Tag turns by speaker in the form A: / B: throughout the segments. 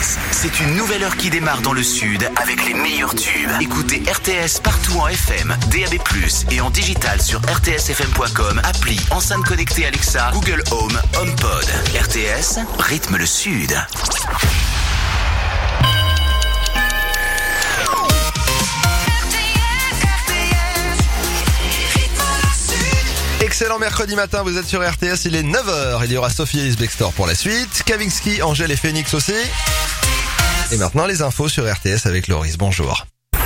A: RTS. C'est une nouvelle heure qui démarre dans le sud avec les meilleurs tubes. Écoutez RTS partout en FM, DAB+, et en digital sur rtsfm.com, appli, enceinte connectée Alexa, Google Home, HomePod. RTS, rythme le sud.
B: Excellent mercredi matin, vous êtes sur RTS, il est 9h. Il y aura Sophie Ellis Bextor pour la suite, Kavinsky, Angèle et Phoenix aussi. Et maintenant les infos sur RTS avec Loris, bonjour.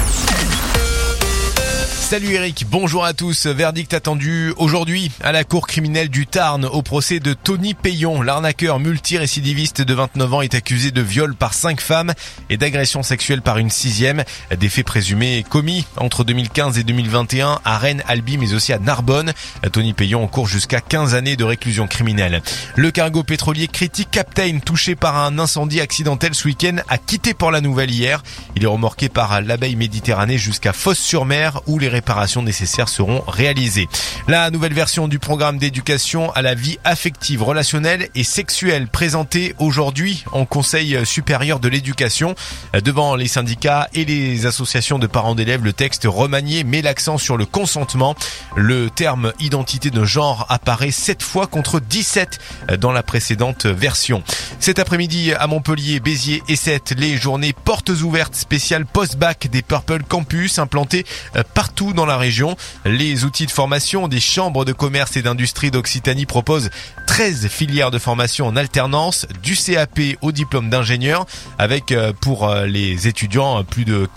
C: Salut Eric, bonjour à tous. Verdict attendu aujourd'hui à la cour criminelle du Tarn au procès de Tony Payon. L'arnaqueur multirécidiviste de 29 ans est accusé de viol par 5 femmes et d'agression sexuelle par une 6e. Des faits présumés commis entre 2015 et 2021 à Rennes, Albi, mais aussi à Narbonne. Tony Payon encourt jusqu'à 15 années de réclusion criminelle. Le cargo pétrolier Critic Captain, touché par un incendie accidentel ce week-end, a quitté Port-la-Nouvelle hier. Il est remorqué par l'Abeille Méditerranée jusqu'à Fos-sur-Mer où les réparations nécessaires seront réalisées. La nouvelle version du programme d'éducation à la vie affective, relationnelle et sexuelle présentée aujourd'hui en Conseil supérieur de l'éducation. Devant les syndicats et les associations de parents d'élèves, le texte remanié met l'accent sur le consentement. Le terme identité de genre apparaît 7 fois contre 17 dans la précédente version. Cet après-midi à Montpellier, Béziers et Sète, les journées portes ouvertes spéciales post-bac des Purple Campus implantés partout dans la région. Les outils de formation des chambres de commerce et d'industrie d'Occitanie proposent 13 filières de formation en alternance, du CAP au diplôme d'ingénieur, avec pour les étudiants plus de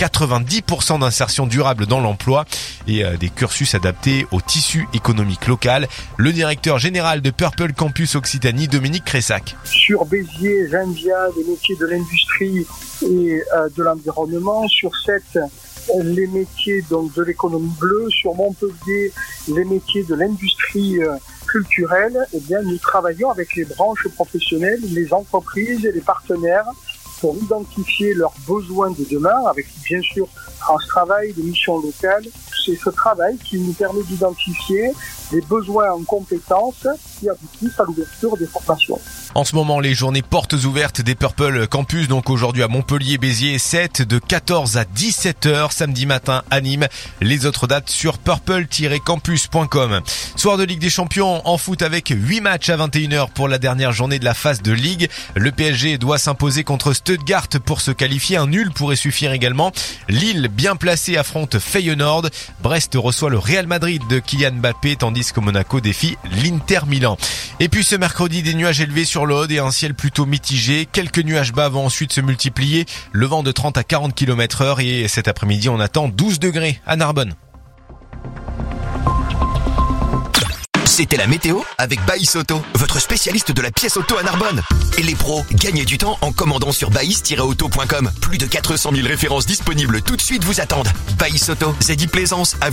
C: 90% d'insertion durable dans l'emploi et des cursus adaptés au tissu économique local. Le directeur général de Purple Campus Occitanie, Dominique Cressac.
D: Sur Béziers, Genvia, les métiers de l'industrie et de l'environnement. Sur Sète, les métiers donc de l'économie bleue. Sur Montpellier, les métiers de l'industrie culturelle. Eh bien, nous travaillons avec les branches professionnelles, les entreprises et les partenaires pour identifier leurs besoins de demain, avec bien sûr France Travail, des missions locales. C'est ce travail qui nous permet d'identifier les besoins en compétences qui aboutissent à l'ouverture des formations.
C: En ce moment, les journées portes ouvertes des Purple Campus, donc aujourd'hui à Montpellier, Béziers et Sète, de 14 à 17h, samedi matin à Nîmes. Les autres dates sur purple-campus.com. Soir de Ligue des Champions en foot avec 8 matchs à 21h pour la dernière journée de la phase de Ligue. Le PSG doit s'imposer contre Stuttgart pour se qualifier. Un nul pourrait suffire également. Lille, bien placé, affronte Feyenoord. Brest reçoit le Real Madrid de Kylian Mbappé, tandis que Monaco défie l'Inter Milan. Et puis ce mercredi, des nuages élevés sur l'Aude et un ciel plutôt mitigé. Quelques nuages bas vont ensuite se multiplier. Le vent de 30 à 40 km/h et cet après-midi, on attend 12 degrés à Narbonne.
A: C'était la météo avec Baïs Auto, votre spécialiste de la pièce auto à Narbonne. Et les pros, gagnez du temps en commandant sur baïs-auto.com. Plus de 400 000 références disponibles tout de suite vous attendent. Baïs Auto, Zeddy Plaisance.